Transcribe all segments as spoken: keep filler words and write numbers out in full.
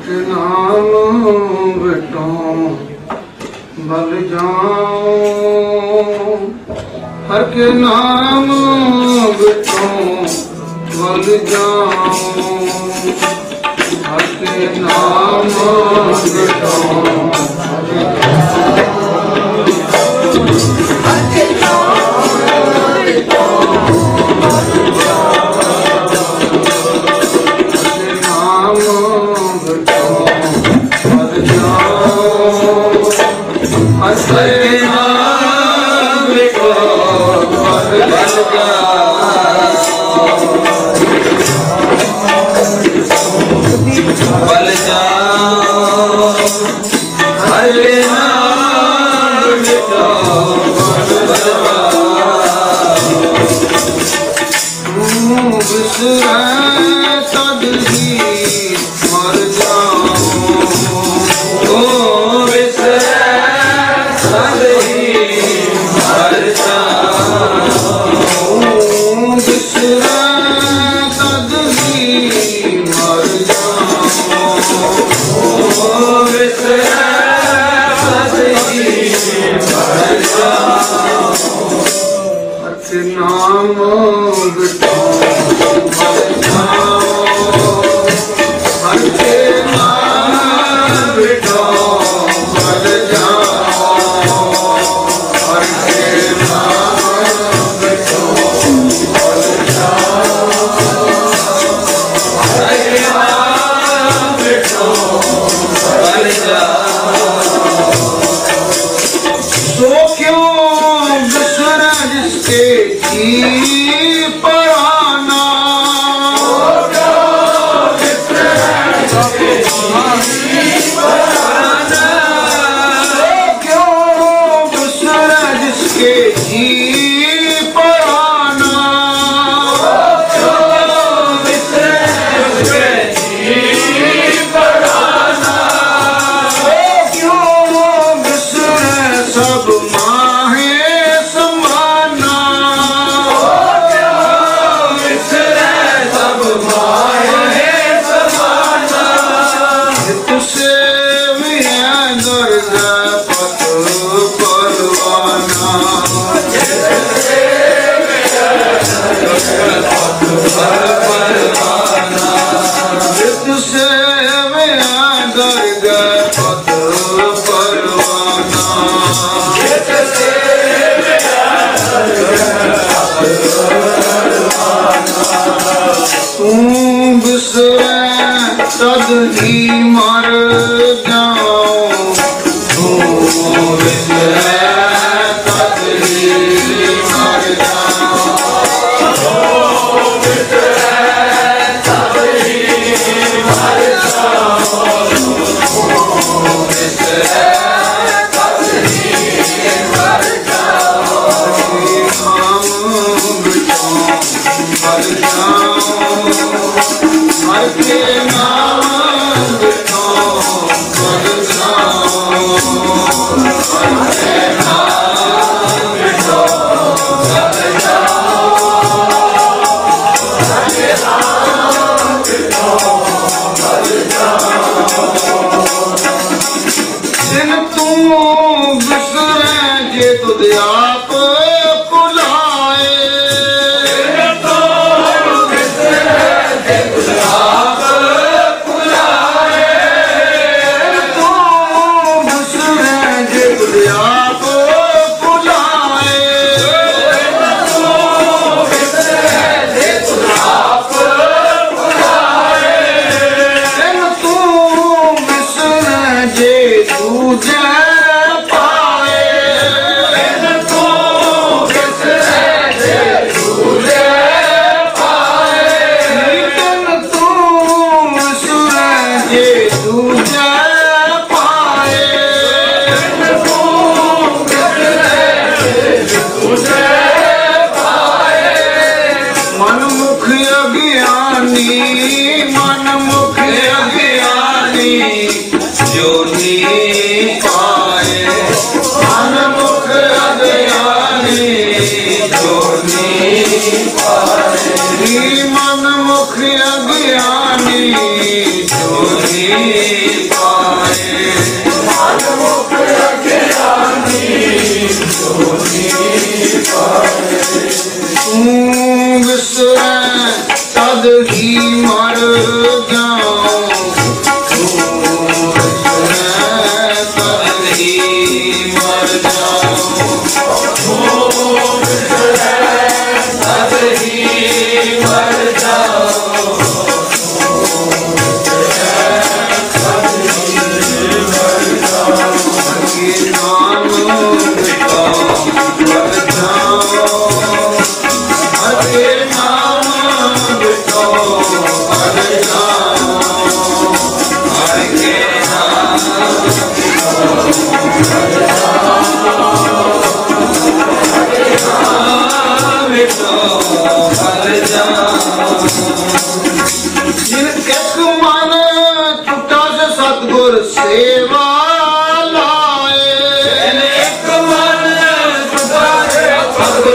के नाम बेटो बल जाओ, हर के नाम बेटो बल जाओ, हर के नाम बेटो तद ही मर जाओ, तद ही मर जाओ, तद ही मर जाओ, तद ही मर जाओ, मर जाओ, हर के नाम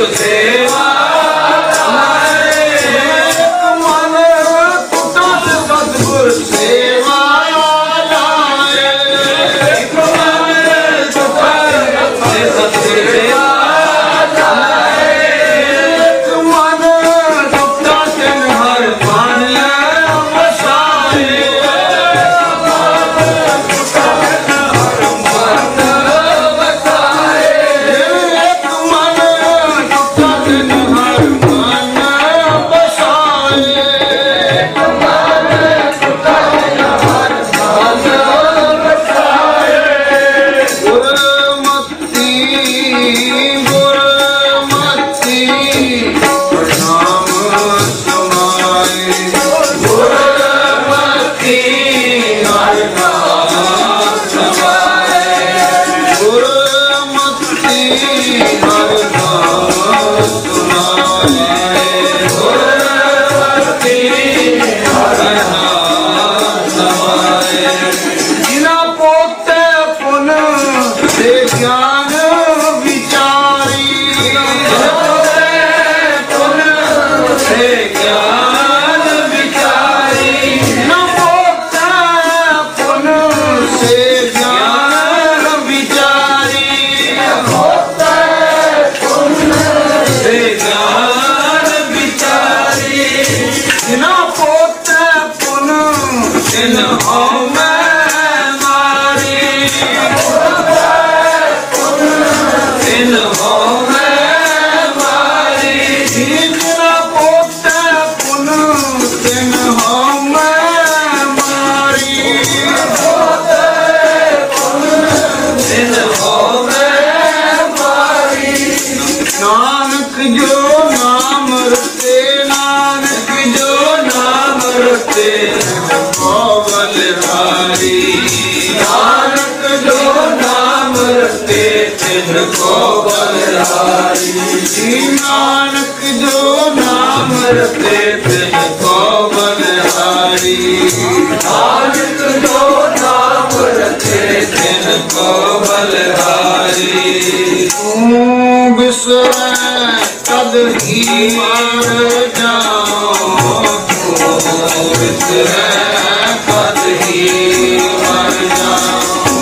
सेवा मन कुटुंब सतगुर सेवा नानक जो नाम रते तिनको बलिहारी नानक जो नाम रते तिनको बलिहारी तू बिसरै तद ही मर जाओ तू बिसरै तद ही मर जाओ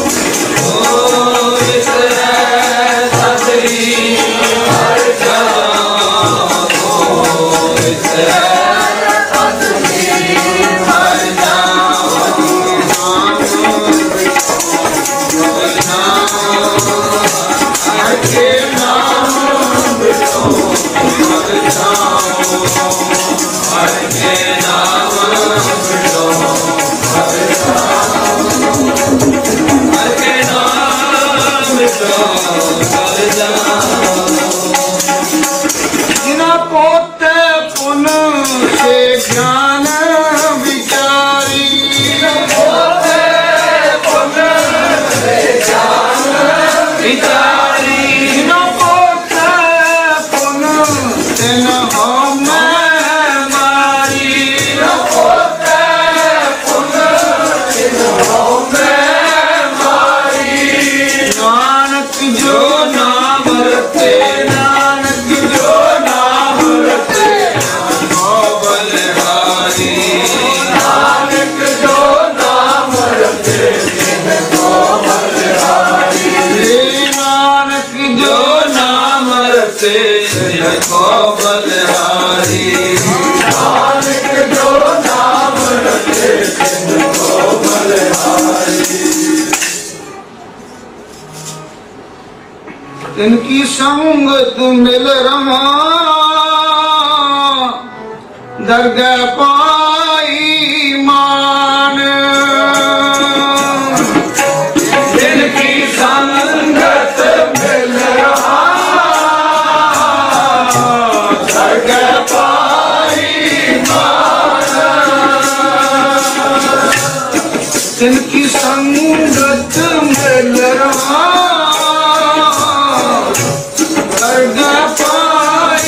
इनकी संगत मिल रमा दरगाह पाई मान इनकी संगत मिल रहा दरगाह पाई मान इनकी संगत मिल रहा दरगाह पाई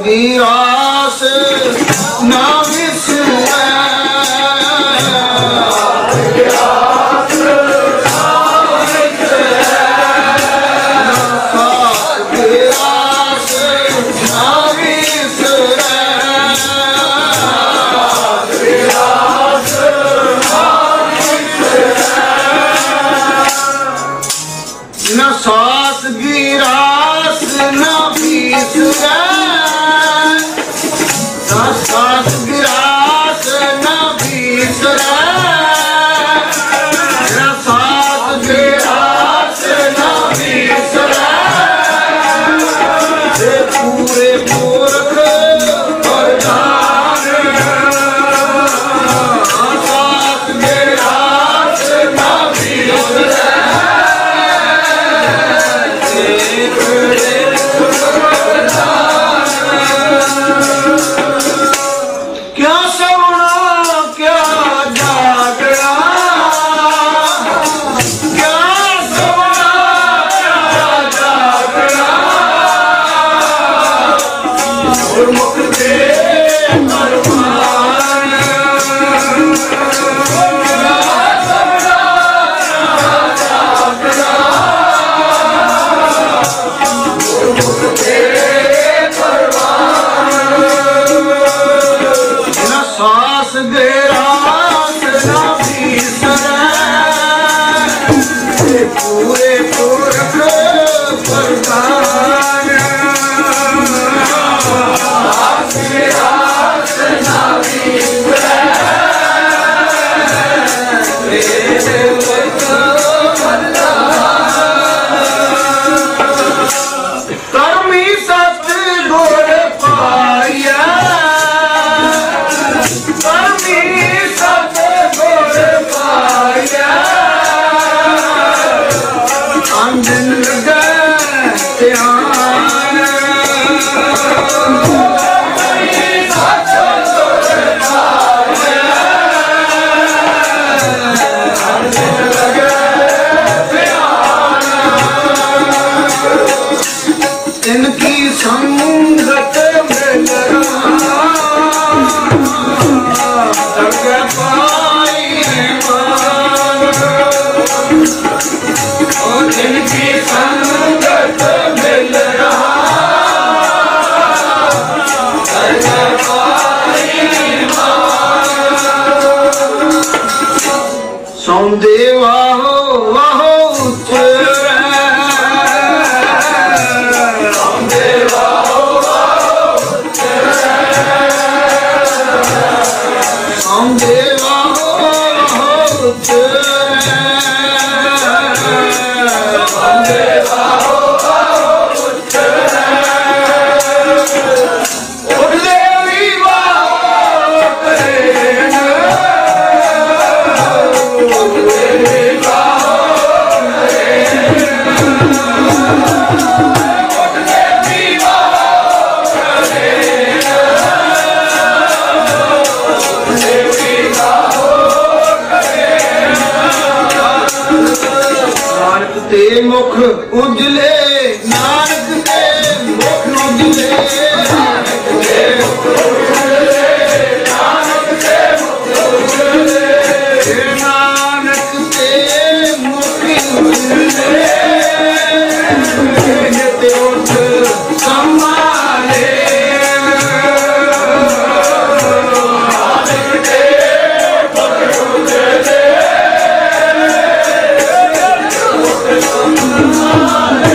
दी आस ना विसरै सास गिरास न बिसरै सास गिरास न बिसरै सास गिरास न बिसरै पूरे पुरख प्रधान सास गिरास न बिसरै क्या सवना क्या जागरा क्या सवना क्या जागरा और मुक्ते परवान क्या सवना क्या जागरा और मुक्ते सास गिरास न बिसरै पूरे पुरख प्रधान सास गिरास न बिसरै कर्मी सत गुर पाया कर्मी सत गुर पाया अंजन लगे ध्यान कर्मी सत गुर पाया अंजन लगे ध्यान इनकी संगत मिल रहा जग पाई मान और इनकी संगत मिल रहा जग पाई मान सौंदे वाहो वाहो उतरै सौंदे वाहो वाहो उतरै सौंदे वाहो वाहो उतरै सौंदे वाहो वाहो उतरै उठदे भी वाहो करेन उठदे भी वाहो करेन उठदे भी वाहो करेन नानक ते मुख उजले नानक ते मुख उजले नानक ते मुख उजले नानक ते मुख उजले नानक ते मुख उजले नित उठ संभाले नानक ते मुख उजले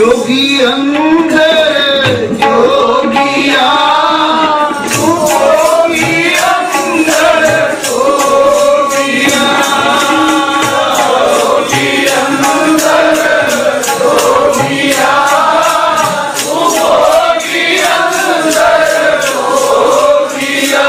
जोगी अंदर जोगिया जोगी अंदर जोगिया जोगी अंदर जोगिया जोगी अंदर जोगिया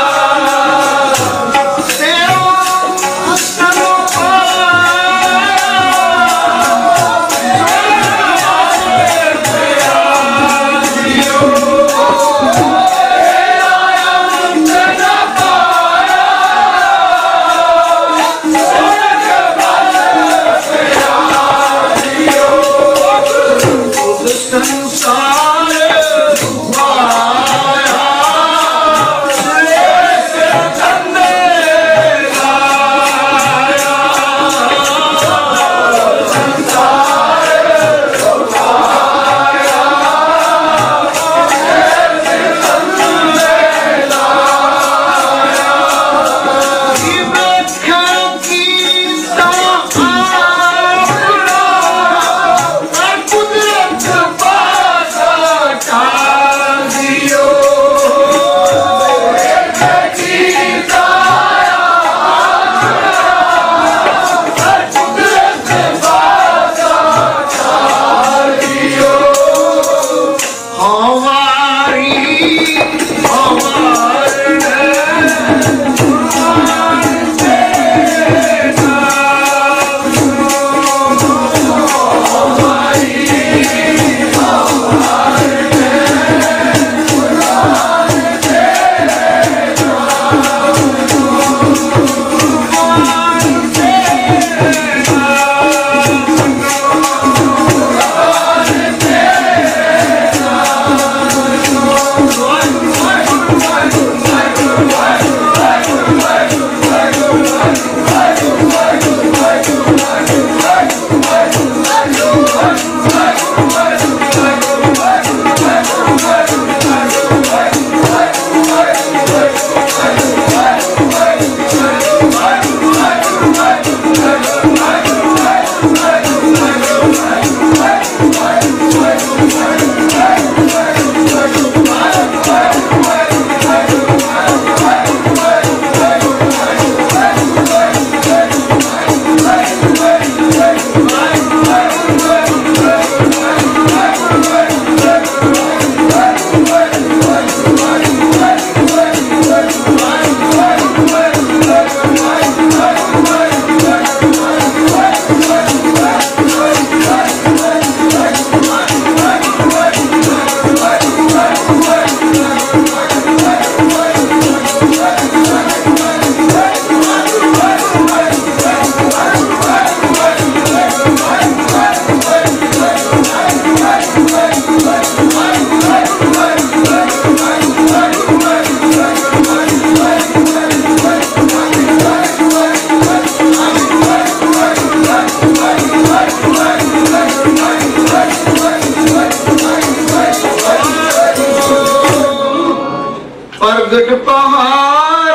प्रगट पहाड़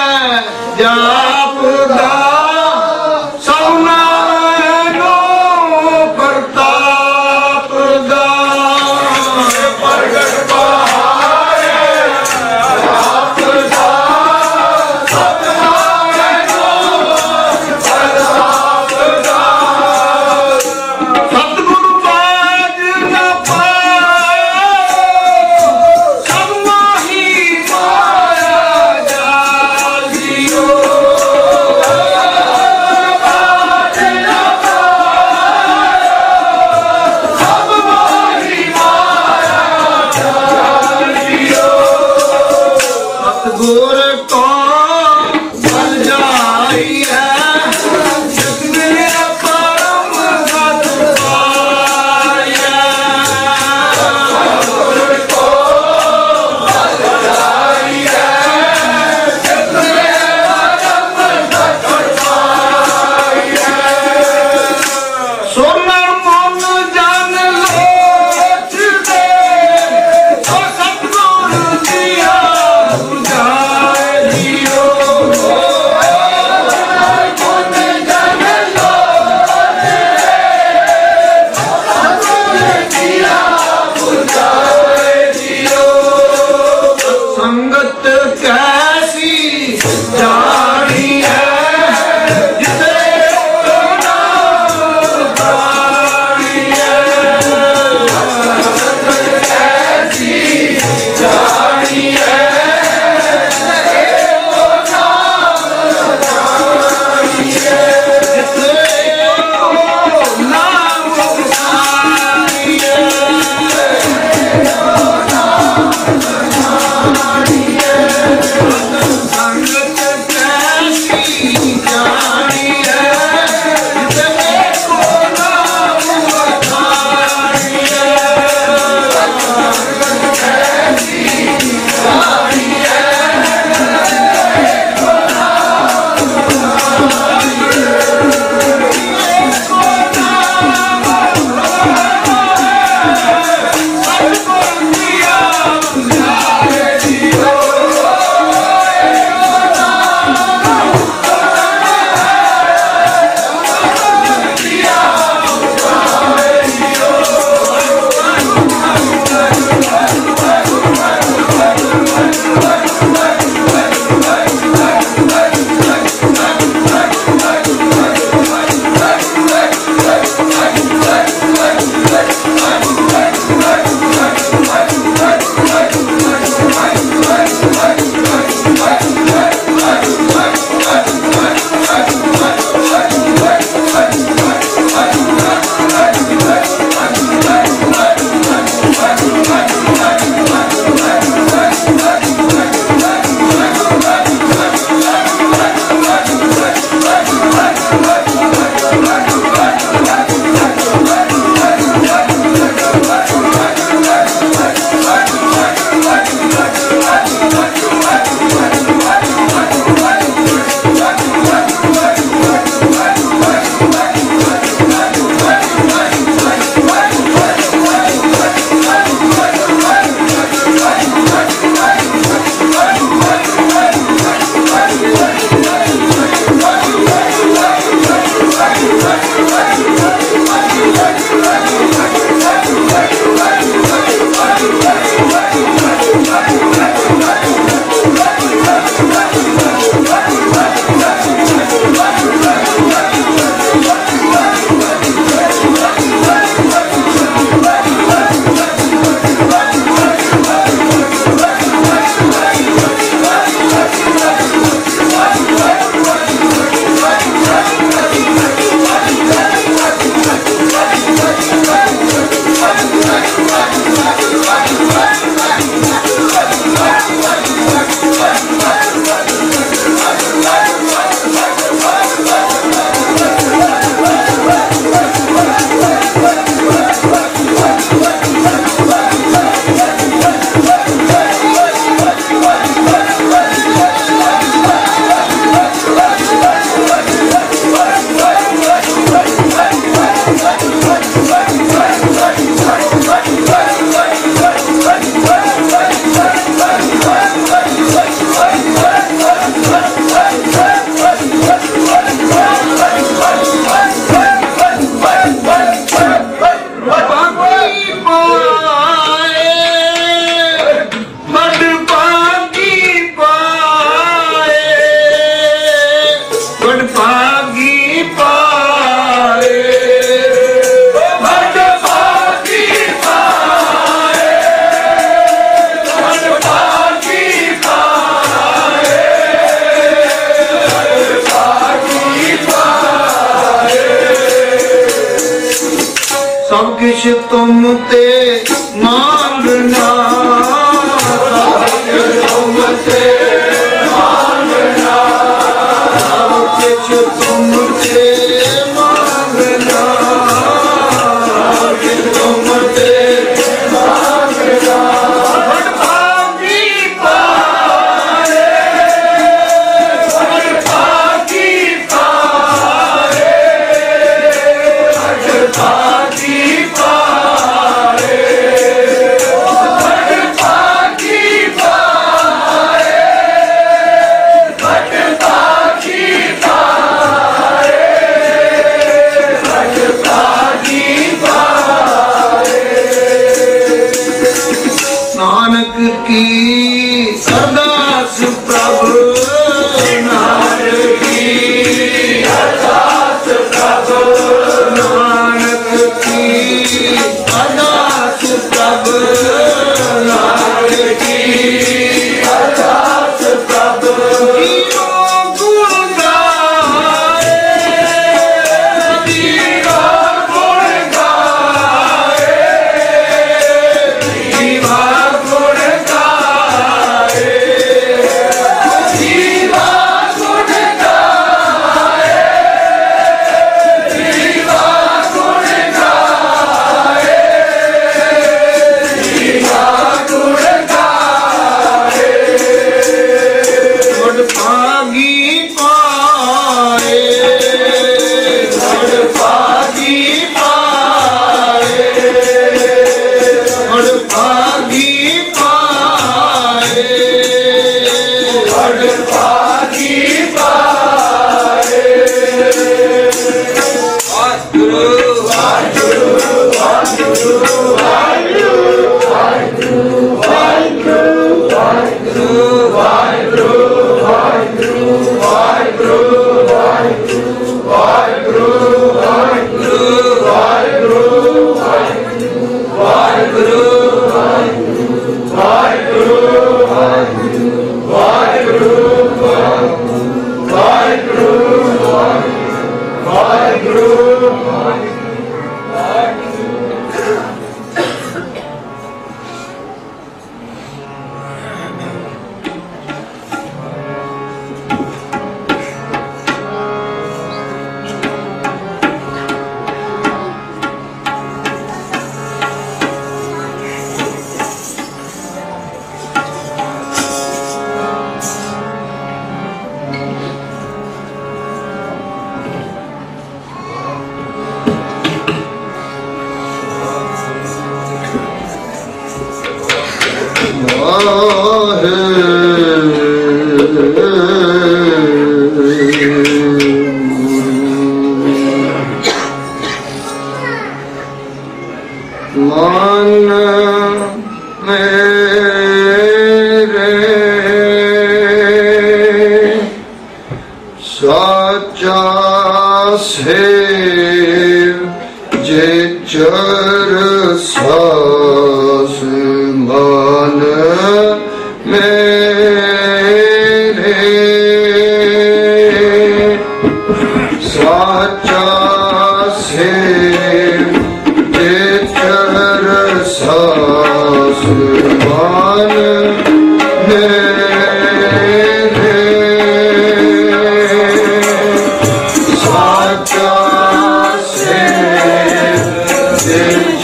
जापदा सौना नो प्रताप दा प्रगट पहाड़ जापदा सौना नो प्रताप दा सतगुरु बाज न पाए सब माही माया किश तुम ते मांगना, तुम ते मांगना, किश तुम ते मांगना, किश तुम ते मांगना। भटभागी पारे, भटभागी पारे, भटभागी पारे, भटभागी पारे, भटभागी पारे, भटभागी पारे। नानक की अरदास प्रभु, नानक की अरदास प्रभु, नानक की अरदास प्रभु, नानक की अरदास प्रभु। जीरो गुण गाए, जीरो गुण गाए, जीवा गुण गाए, जीवा गुण गाए, जीवा गुण गाए, जीवा गुण गाए। भटभागी पाए, भटभागी पाए, भटभागी पाए, भटभागी पाए। वाहिगुरु वाहिगुरु वाहिगुरु वाहिगुरु वाहिगुरु वाहिगुरु वाहिगुरु वाहिगुरु वाहिगुरु वाहिगुरु वाहिगुरु वाहिगुरु वाहिगुरु वाहिगुरु वाहिगुरु वाहिगुरु वाहिगुरु। मन मेरे साचा सेव जे चर सास मन मेरे साचा सेव जे चर सास मन मेरे साचा सेव जे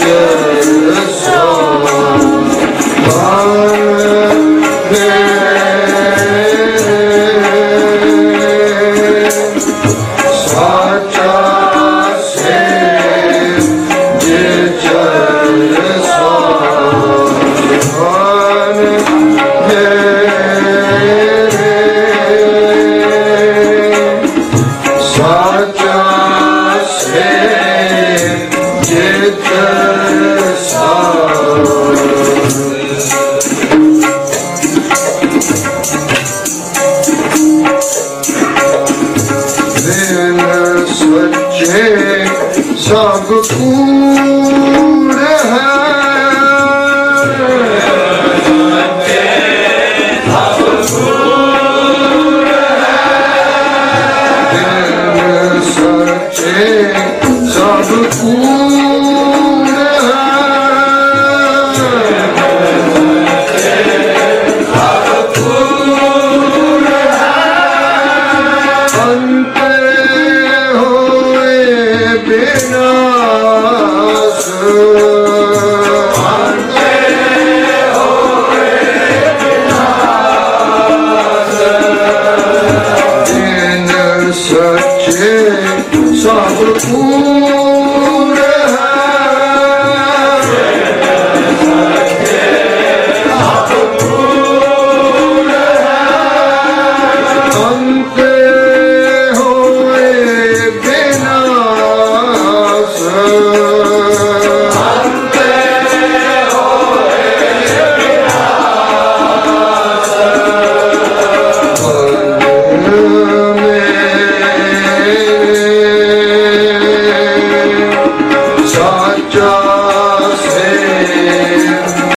ਸਭ ਕੂ